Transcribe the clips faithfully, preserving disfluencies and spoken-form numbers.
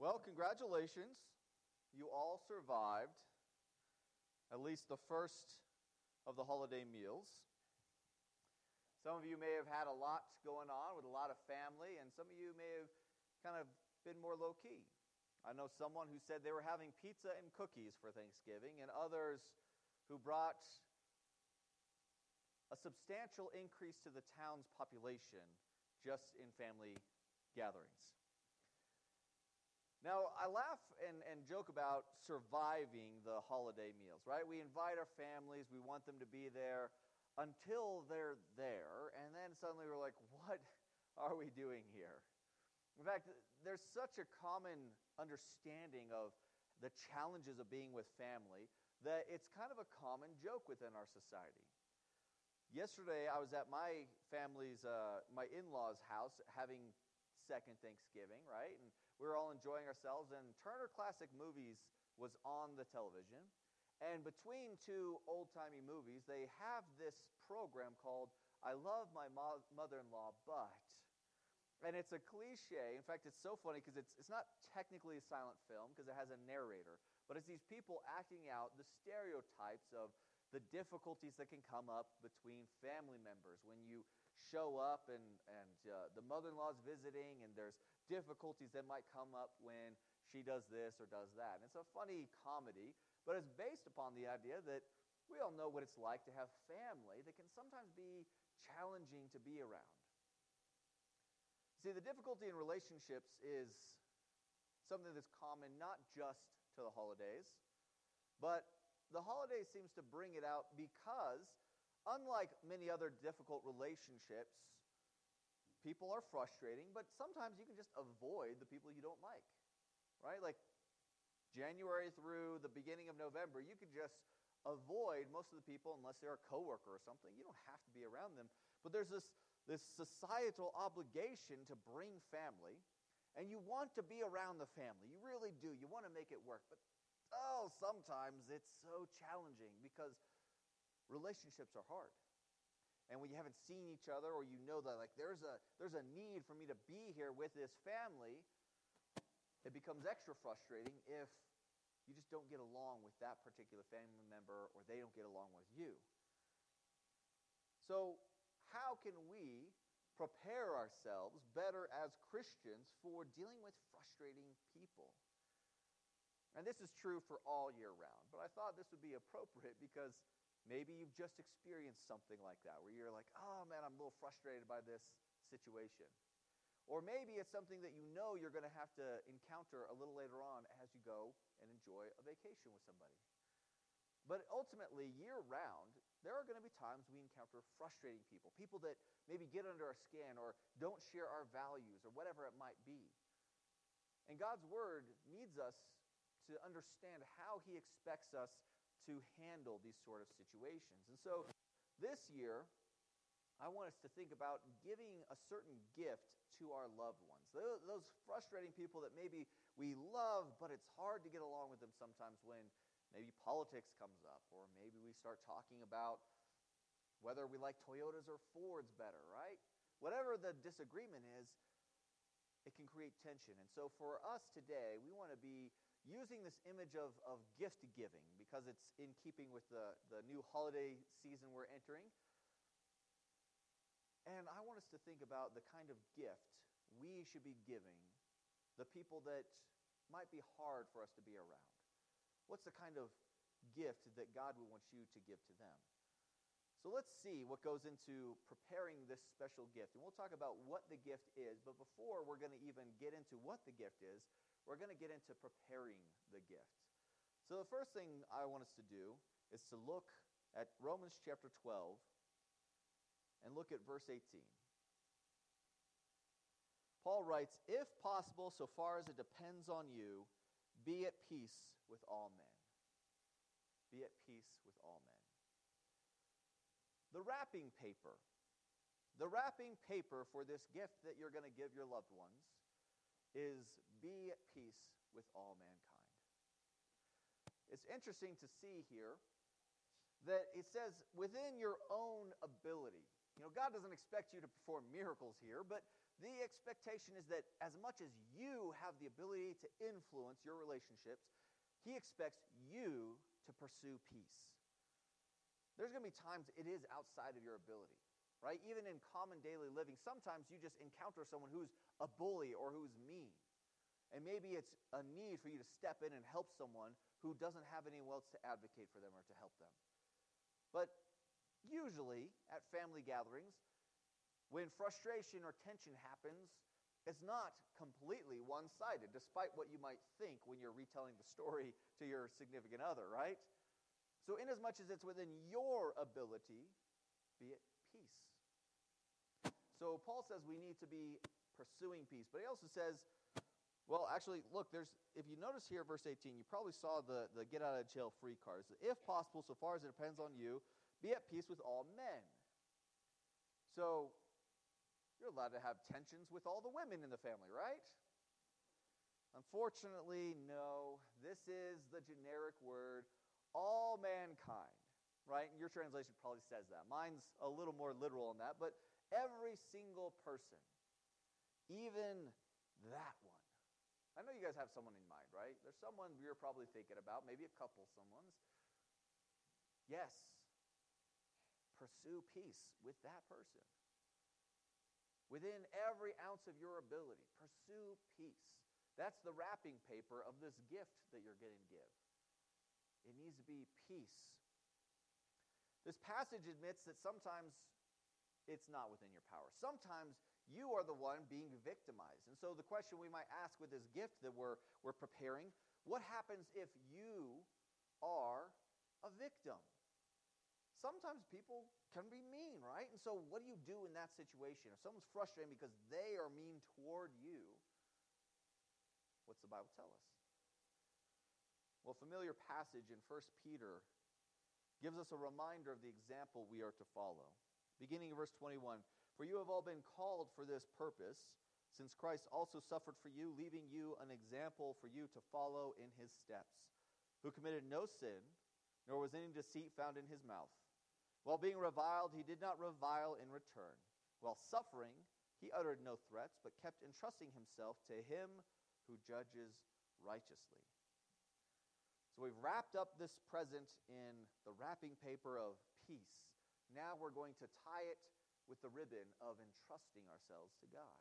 Well, congratulations. You all survived at least the first of the holiday meals. Some of you may have had a lot going on with a lot of family, and some of you may have kind of been more low-key. I know someone who said they were having pizza and cookies for Thanksgiving, and others who brought a substantial increase to the town's population just in family gatherings. Now, I laugh and, and joke about surviving the holiday meals, right? We invite our families, we want them to be there until they're there, and then suddenly we're like, what are we doing here? In fact, there's such a common understanding of the challenges of being with family that it's kind of a common joke within our society. Yesterday, I was at my family's, uh, my in-laws' house having second Thanksgiving, right? And we were all enjoying ourselves, and Turner Classic Movies was on the television. And between two old-timey movies, they have this program called I Love My Mo- Mother-in-Law, But... And it's a cliche. In fact, it's so funny because it's, it's not technically a silent film because it has a narrator, but it's these people acting out the stereotypes of the difficulties that can come up between family members when you show up and, and uh, the mother-in-law's visiting, and there's difficulties that might come up when she does this or does that. And it's a funny comedy, but it's based upon the idea that we all know what it's like to have family that can sometimes be challenging to be around. See, the difficulty in relationships is something that's common not just to the holidays, but the holidays seems to bring it out because, unlike many other difficult relationships, people are frustrating, but sometimes you can just avoid the people you don't like, right? Like January through the beginning of November, you could just avoid most of the people unless they're a coworker or something. You don't have to be around them, but there's this this societal obligation to bring family, and you want to be around the family. You really do. You want to make it work. But, oh, sometimes it's so challenging because relationships are hard. And when you haven't seen each other, or you know that like there's a there's a need for me to be here with this family, it becomes extra frustrating if you just don't get along with that particular family member, or they don't get along with you. So, how can we prepare ourselves better as Christians for dealing with frustrating people? And this is true for all year round, but I thought this would be appropriate because maybe you've just experienced something like that, where you're like, oh man, I'm a little frustrated by this situation. Or maybe it's something that you know you're going to have to encounter a little later on as you go and enjoy a vacation with somebody. But ultimately, year-round, there are going to be times we encounter frustrating people, people that maybe get under our skin or don't share our values or whatever it might be. And God's Word needs us to understand how He expects us to handle these sort of situations. And so this year, I want us to think about giving a certain gift to our loved ones. Those frustrating people that maybe we love, but it's hard to get along with them sometimes when maybe politics comes up, or maybe we start talking about whether we like Toyotas or Fords better, right? Whatever the disagreement is, it can create tension. And so for us today, we want to be using this image of, of gift giving because it's in keeping with the, the new holiday season we're entering. And I want us to think about the kind of gift we should be giving the people that might be hard for us to be around. What's the kind of gift that God would want you to give to them? So let's see what goes into preparing this special gift. And we'll talk about what the gift is. But before we're going to even get into what the gift is, we're going to get into preparing the gift. So the first thing I want us to do is to look at Romans chapter twelve and look at verse eighteen. Paul writes, "If possible, so far as it depends on you, be at peace with all men." Be at peace with all men. The wrapping paper. The wrapping paper for this gift that you're going to give your loved ones is be at peace with all mankind. It's interesting to see here that it says within your own ability. You know, God doesn't expect you to perform miracles here, but the expectation is that as much as you have the ability to influence your relationships, he expects you to pursue peace. There's going to be times it is outside of your ability, right? Even in common daily living, sometimes you just encounter someone who's a bully or who's mean. And maybe it's a need for you to step in and help someone who doesn't have anyone else to advocate for them or to help them. But usually at family gatherings, when frustration or tension happens, it's not completely one-sided, despite what you might think when you're retelling the story to your significant other, right? So inasmuch as it's within your ability, be at peace. So Paul says we need to be pursuing peace. But he also says, well, actually, look, there's if you notice here, verse eighteen, you probably saw the, the get-out-of-jail-free cards. If possible, so far as it depends on you, be at peace with all men. So you're allowed to have tensions with all the women in the family, right? Unfortunately, no. This is the generic word, all mankind, right? And your translation probably says that. Mine's a little more literal in that, but every single person, even that one. I know you guys have someone in mind, right? There's someone you're probably thinking about, maybe a couple someone's. Yes, pursue peace with that person. Within every ounce of your ability, pursue peace. That's the wrapping paper of this gift that you're getting to give. It needs to be peace. This passage admits that sometimes it's not within your power. Sometimes you are the one being victimized. And so the question we might ask with this gift that we're, we're preparing, what happens if you are a victim? Sometimes people can be mean, right? And so what do you do in that situation? If someone's frustrated because they are mean toward you, what's the Bible tell us? Well, a familiar passage in First Peter gives us a reminder of the example we are to follow. Beginning in verse twenty-one, for you have all been called for this purpose, since Christ also suffered for you, leaving you an example for you to follow in his steps, who committed no sin, nor was any deceit found in his mouth. While being reviled, he did not revile in return. While suffering, he uttered no threats, but kept entrusting himself to him who judges righteously. So we've wrapped up this present in the wrapping paper of peace. Now we're going to tie it with the ribbon of entrusting ourselves to God.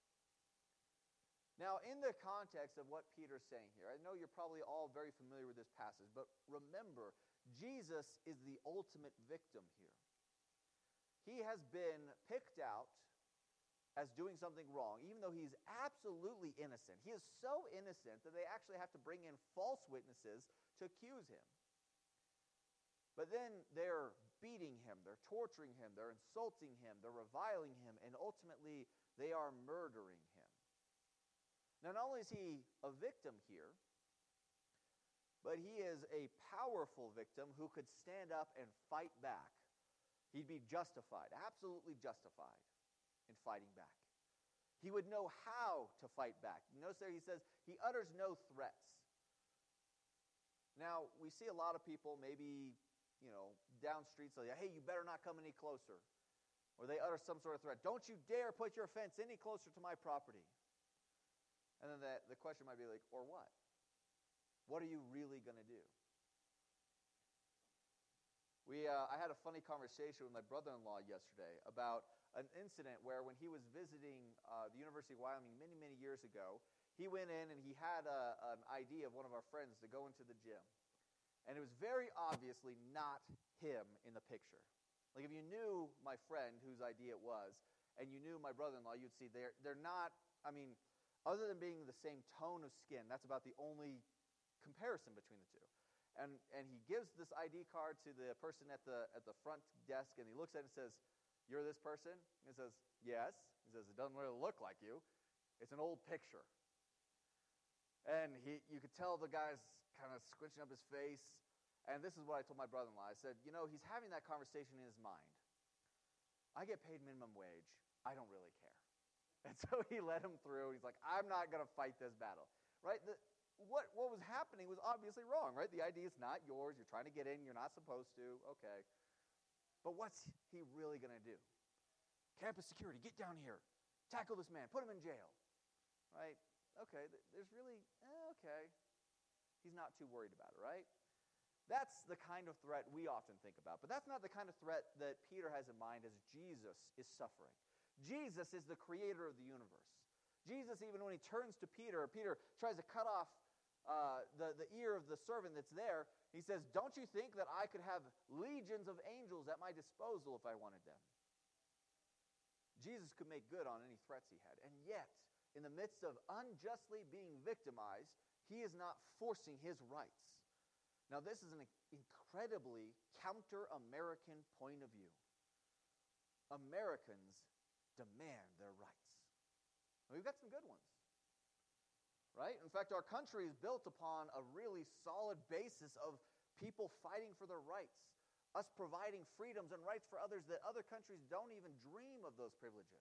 Now, in the context of what Peter's saying here, I know you're probably all very familiar with this passage, but remember, Jesus is the ultimate victim here. He has been picked out as doing something wrong, even though he's absolutely innocent. He is so innocent that they actually have to bring in false witnesses to accuse him. But then they're beating him, they're torturing him, they're insulting him, they're reviling him, and ultimately they are murdering him. Now, not only is he a victim here, but he is a powerful victim who could stand up and fight back. He'd be justified, absolutely justified in fighting back. He would know how to fight back. Notice there he says, he utters no threats. Now, we see a lot of people maybe, you know, down streets, like, hey, you better not come any closer. Or they utter some sort of threat. Don't you dare put your fence any closer to my property. And then the, the question might be like, or what? What are you really going to do? We, uh, I had a funny conversation with my brother-in-law yesterday about an incident where when he was visiting uh, the University of Wyoming many, many years ago, he went in and he had a, an idea of one of our friends to go into the gym. And it was very obviously not him in the picture. Like if you knew my friend whose idea it was, and you knew my brother-in-law, you'd see they're, they're not, I mean, other than being the same tone of skin, that's about the only comparison between the two. And and he gives this I D card to the person at the at the front desk, and he looks at it and says, "You're this person?" And he says, "Yes." He says, "It doesn't really look like you. It's an old picture." And he, you could tell the guy's kind of squinching up his face. And this is what I told my brother-in-law. I said, you know, he's having that conversation in his mind. I get paid minimum wage. I don't really care. And so he let him through. He's like, I'm not going to fight this battle. Right? The, what, what was happening was obviously wrong, right? The idea is not yours. You're trying to get in. You're not supposed to. Okay. But what's he really going to do? Campus security, get down here. tackle this man, put him in jail, right? Okay, there's really, eh, okay. He's not too worried about it, right? That's the kind of threat we often think about. But that's not the kind of threat that Peter has in mind as Jesus is suffering. Jesus is the creator of the universe. Jesus, even when he turns to Peter, Peter tries to cut off uh, the, the ear of the servant that's there. He says, don't you think that I could have legions of angels at my disposal if I wanted them? Jesus could make good on any threats he had. And yet, in the midst of unjustly being victimized, he is not forcing his rights. Now, this is an incredibly counter-American point of view. Americans demand their rights. We've got some good ones, right? In fact, our country is built upon a really solid basis of people fighting for their rights, us providing freedoms and rights for others that other countries don't even dream of those privileges.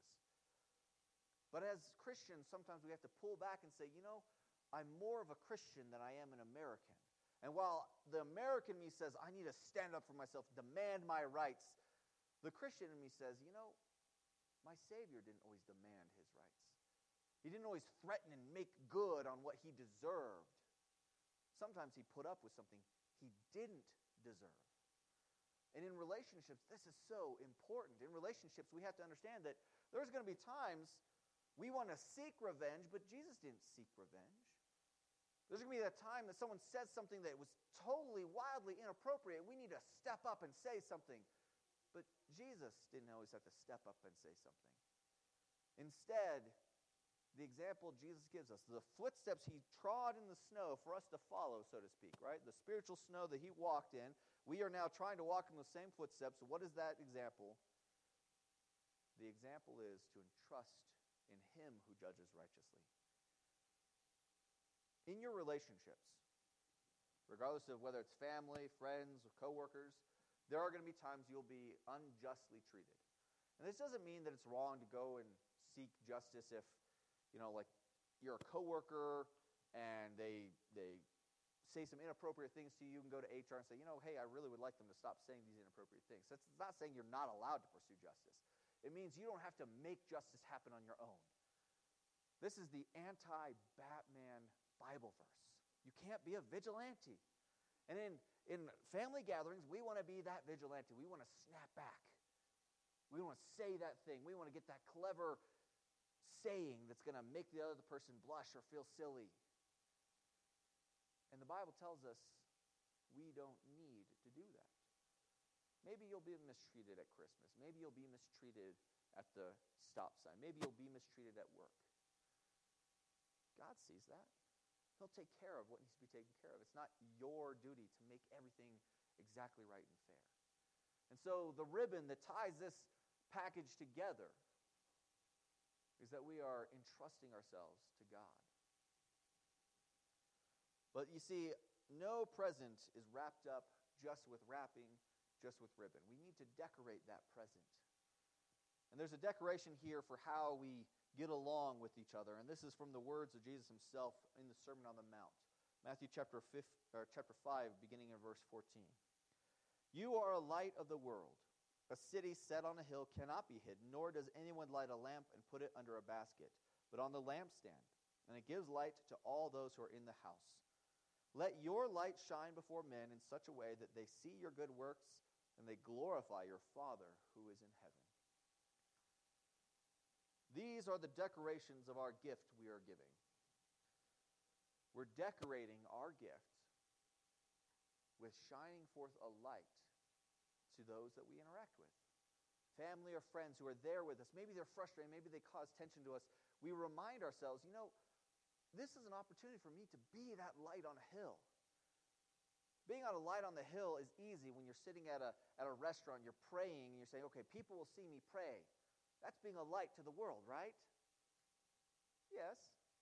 But as Christians, sometimes we have to pull back and say, you know, I'm more of a Christian than I am an American. And while the American me says, I need to stand up for myself, demand my rights, the Christian in me says, you know, my Savior didn't always demand his rights. He didn't always threaten and make good on what he deserved. Sometimes he put up with something he didn't deserve. And in relationships, this is so important. In relationships, we have to understand that there's going to be times we want to seek revenge, but Jesus didn't seek revenge. There's going to be that time that someone says something that was totally, wildly inappropriate. We need to step up and say something. But Jesus didn't always have to step up and say something. Instead, the example Jesus gives us, the footsteps he trod in the snow for us to follow, so to speak, right? The spiritual snow that he walked in, we are now trying to walk in the same footsteps. So what is that example? The example is to entrust in him who judges righteously. In your relationships, regardless of whether it's family, friends, or coworkers, there are going to be times you'll be unjustly treated. And this doesn't mean that it's wrong to go and seek justice if, you know, like you're a coworker and they they say some inappropriate things to you and go to H R and say, you know, hey, I really would like them to stop saying these inappropriate things. That's not saying you're not allowed to pursue justice. It means you don't have to make justice happen on your own. This is the anti-Batman Bible verse. You can't be a vigilante. And in, in family gatherings, we want to be that vigilante. We want to snap back. We want to say that thing. We want to get that clever saying that's going to make the other person blush or feel silly. And the Bible tells us we don't need to do that. Maybe you'll be mistreated at Christmas. Maybe you'll be mistreated at the stop sign. Maybe you'll be mistreated at work. God sees that. He'll take care of what needs to be taken care of. It's not your duty to make everything exactly right and fair. And so the ribbon that ties this package together is that we are entrusting ourselves to God. But you see, no present is wrapped up just with wrapping, just with ribbon. We need to decorate that present. And there's a decoration here for how we get along with each other. And this is from the words of Jesus himself in the Sermon on the Mount. Matthew chapter five, or chapter five, beginning in verse fourteen. You are a light of the world. A city set on a hill cannot be hidden, nor does anyone light a lamp and put it under a basket, but on the lampstand, and it gives light to all those who are in the house. Let your light shine before men in such a way that they see your good works and they glorify your Father who is in heaven. These are the decorations of our gift we are giving. We're decorating our gift with shining forth a light to those that we interact with. Family or friends who are there with us. Maybe they're frustrated. Maybe they cause tension to us. We remind ourselves, you know, this is an opportunity for me to be that light on a hill. Being on a light on the hill is easy when you're sitting at a, at a restaurant, you're praying, and you're saying, okay, people will see me pray. That's being a light to the world, right? Yes.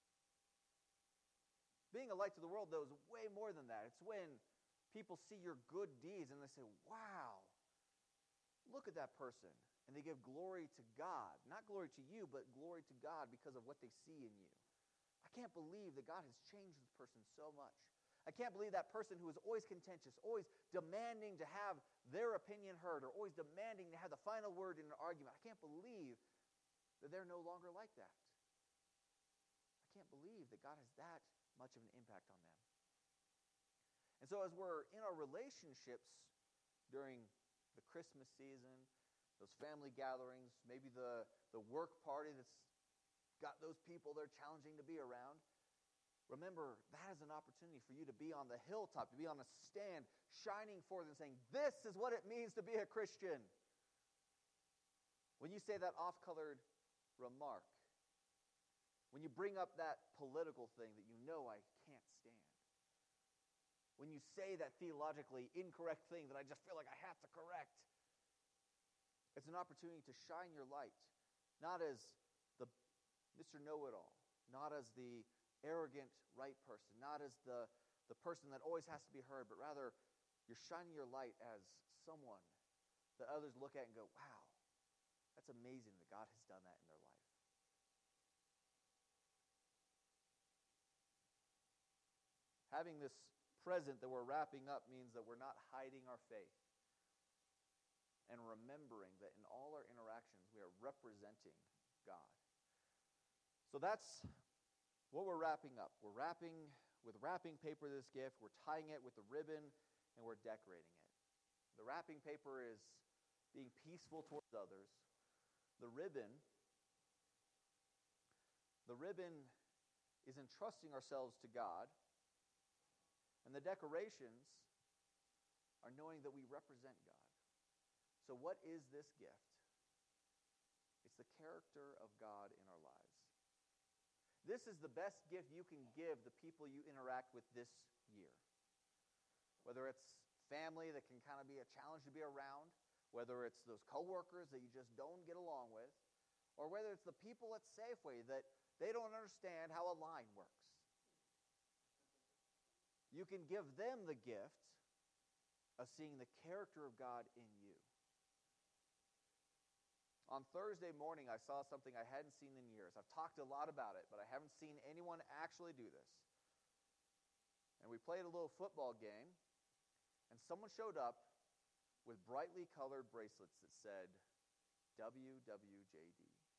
Being a light to the world, though, is way more than that. It's when people see your good deeds and they say, wow, look at that person. And they give glory to God. Not glory to you, but glory to God because of what they see in you. I can't believe that God has changed this person so much. I can't believe that person who is always contentious, always demanding to have their opinion heard, or always demanding to have the final word in an argument. I can't believe that they're no longer like that. I can't believe that God has that much of an impact on them. And so as we're in our relationships during the Christmas season, those family gatherings, maybe the, the work party that's got those people they're challenging to be around, remember, that is an opportunity for you to be on the hilltop, to be on a stand, shining forth and saying, this is what it means to be a Christian. When you say that off-colored remark, when you bring up that political thing that you know I can't stand, when you say that theologically incorrect thing that I just feel like I have to correct, it's an opportunity to shine your light, not as the Mister Know-it-all, not as the arrogant right person, not as the, the person that always has to be heard, but rather you're shining your light as someone that others look at and go, wow, that's amazing that God has done that in their life. Having this present that we're wrapping up means that we're not hiding our faith and remembering that in all our interactions we are representing God. So that's what we're wrapping up. We're wrapping with wrapping paper this gift, we're tying it with the ribbon, and we're decorating it. The wrapping paper is being peaceful towards others. The ribbon, the ribbon is entrusting ourselves to God. And the decorations are knowing that we represent God. So what is this gift? It's the character of God in our lives. This is the best gift you can give the people you interact with this year. Whether it's family that can kind of be a challenge to be around, whether it's those coworkers that you just don't get along with, or whether it's the people at Safeway that they don't understand how a line works. You can give them the gift of seeing the character of God in you. On Thursday morning, I saw something I hadn't seen in years. I've talked a lot about it, but I haven't seen anyone actually do this. And we played a little football game, and someone showed up with brightly colored bracelets that said W W J D.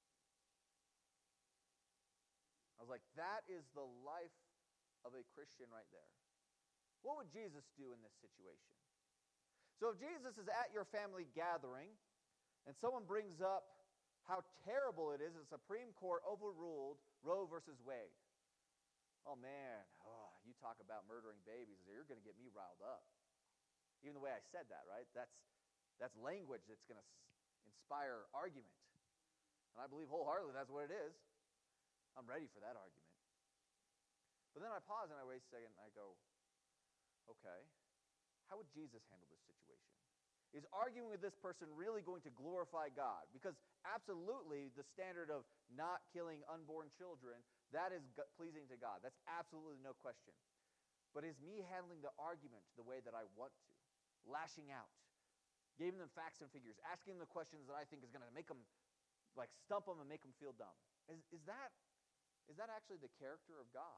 I was like, that is the life of a Christian right there. What would Jesus do in this situation? So if Jesus is at your family gathering and someone brings up how terrible it is that the Supreme Court overruled Roe versus Wade. Oh man, oh, you talk about murdering babies, you're going to get me riled up. Even the way I said that, right? That's, that's language that's going to inspire argument. And I believe wholeheartedly that's what it is. I'm ready for that argument. But then I pause and I wait a second and I go, okay, how would Jesus handle this situation? Is arguing with this person really going to glorify God? Because absolutely the standard of not killing unborn children, that is pleasing to God. That's absolutely no question. But is me handling the argument the way that I want to? Lashing out, giving them facts and figures, asking them the questions that I think is going to make them, like stump them and make them feel dumb. Is, is, that, is that actually the character of God?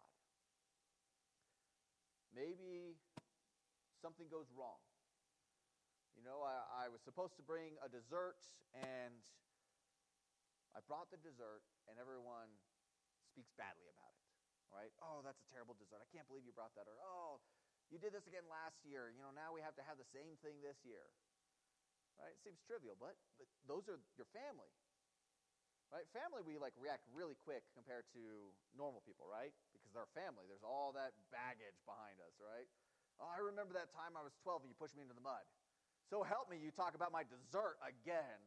Maybe something goes wrong. You know, I, I was supposed to bring a dessert, and I brought the dessert, and everyone speaks badly about it, right? Oh, that's a terrible dessert. I can't believe you brought that. Or, oh, you did this again last year. You know, now we have to have the same thing this year, right? It seems trivial, but, but those are your family, right? Family, we like react really quick compared to normal people, right? Because they're family. There's all that baggage behind us, right? Oh, I remember that time I was twelve and you pushed me into the mud. So help me, you talk about my dessert again.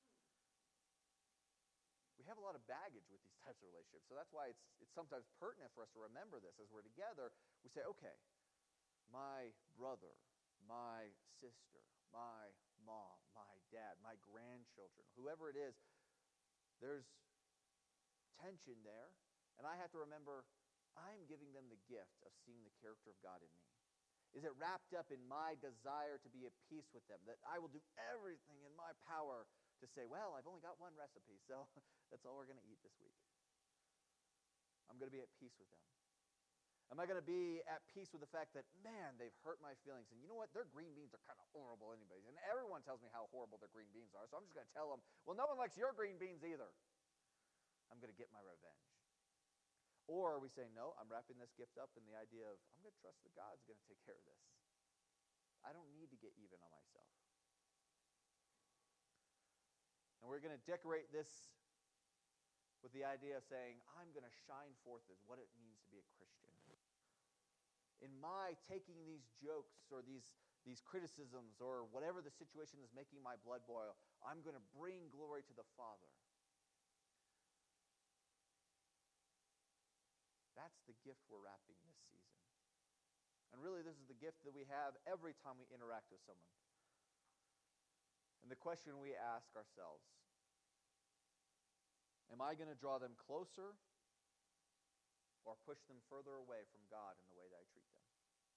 We have a lot of baggage with these types of relationships. So that's why it's, it's sometimes pertinent for us to remember this as we're together. We say, okay, my brother, my sister, my mom, my dad, my grandchildren, whoever it is, there's tension there. And I have to remember, I'm giving them the gift of seeing the character of God in me. Is it wrapped up in my desire to be at peace with them, that I will do everything in my power to say, well, I've only got one recipe, so that's all we're going to eat this week. I'm going to be at peace with them. Am I going to be at peace with the fact that, man, they've hurt my feelings, and you know what, their green beans are kind of horrible anyways, and everyone tells me how horrible their green beans are, so I'm just going to tell them, well, no one likes your green beans either. I'm going to get my revenge. Or we say, no, I'm wrapping this gift up in the idea of, I'm going to trust that God's going to take care of this. I don't need to get even on myself. And we're going to decorate this with the idea of saying, I'm going to shine forth as what it means to be a Christian. In my taking these jokes or these, these criticisms or whatever the situation is making my blood boil, I'm going to bring glory to the Father. That's the gift we're wrapping this season. And really, this is the gift that we have every time we interact with someone. And the question we ask ourselves, am I going to draw them closer or push them further away from God in the way that I treat them?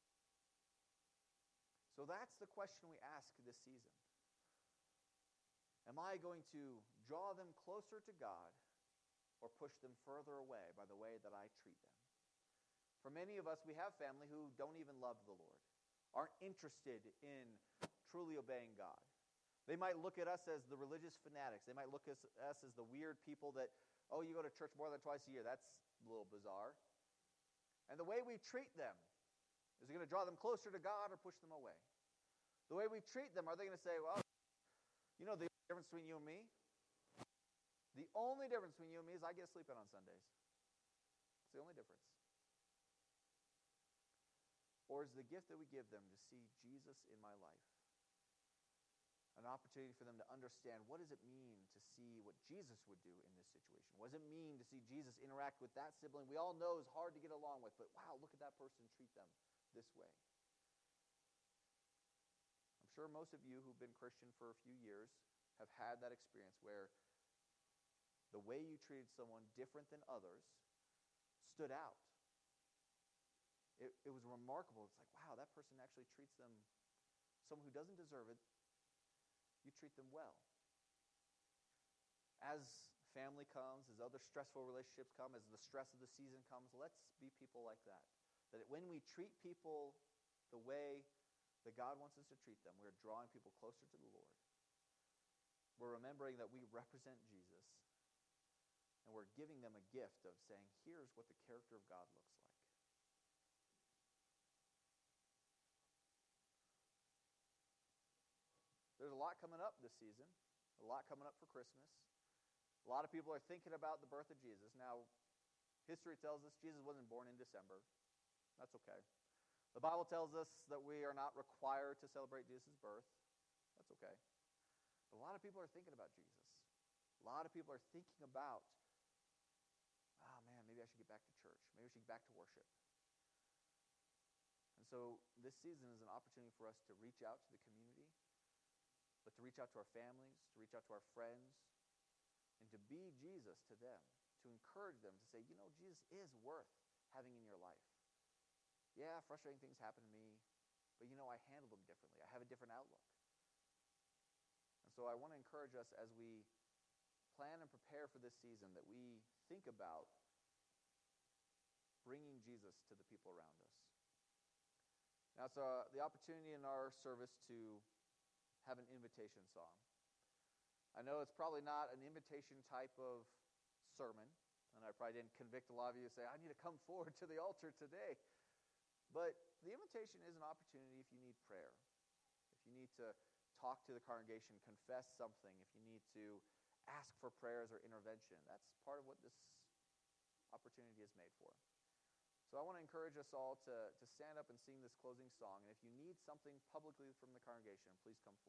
So that's the question we ask this season. Am I going to draw them closer to God or push them further away by the way that I treat them? For many of us, we have family who don't even love the Lord, aren't interested in truly obeying God. They might look at us as the religious fanatics. They might look at us as the weird people that, oh, you go to church more than twice a year. That's a little bizarre. And the way we treat them, is it going to draw them closer to God or push them away? The way we treat them, are they going to say, well, you know the difference between you and me? The only difference between you and me is I get to sleep in on Sundays. It's the only difference. Or is the gift that we give them to see Jesus in my life an opportunity for them to understand what does it mean to see what Jesus would do in this situation? What does it mean to see Jesus interact with that sibling we all know is hard to get along with, but wow, look at that person treat them this way. I'm sure most of you who've been Christian for a few years have had that experience where the way you treated someone different than others stood out. It, it was remarkable. It's like, wow, that person actually treats them, someone who doesn't deserve it, you treat them well. As family comes, as other stressful relationships come, as the stress of the season comes, let's be people like that. That when we treat people the way that God wants us to treat them, we're drawing people closer to the Lord. We're remembering that we represent Jesus, and we're giving them a gift of saying, here's what the character of God looks like. There's a lot coming up this season, a lot coming up for Christmas. A lot of people are thinking about the birth of Jesus. Now, history tells us Jesus wasn't born in December. That's okay. The Bible tells us that we are not required to celebrate Jesus' birth. That's okay. But a lot of people are thinking about Jesus. A lot of people are thinking about, oh man, maybe I should get back to church. Maybe I should get back to worship. And so this season is an opportunity for us to reach out to the community, but to reach out to our families, to reach out to our friends, and to be Jesus to them, to encourage them to say, you know, Jesus is worth having in your life. Yeah, frustrating things happen to me, but you know, I handle them differently. I have a different outlook. And so I want to encourage us as we plan and prepare for this season that we think about bringing Jesus to the people around us. Now, it's uh, the opportunity in our service to have an invitation song. I know it's probably not an invitation type of sermon, and I probably didn't convict a lot of you to say, I need to come forward to the altar today. But the invitation is an opportunity if you need prayer, if you need to talk to the congregation, confess something, if you need to ask for prayers or intervention. That's part of what this opportunity is made for. So I want to encourage us all to, to stand up and sing this closing song. And if you need something publicly from the congregation, please come forward.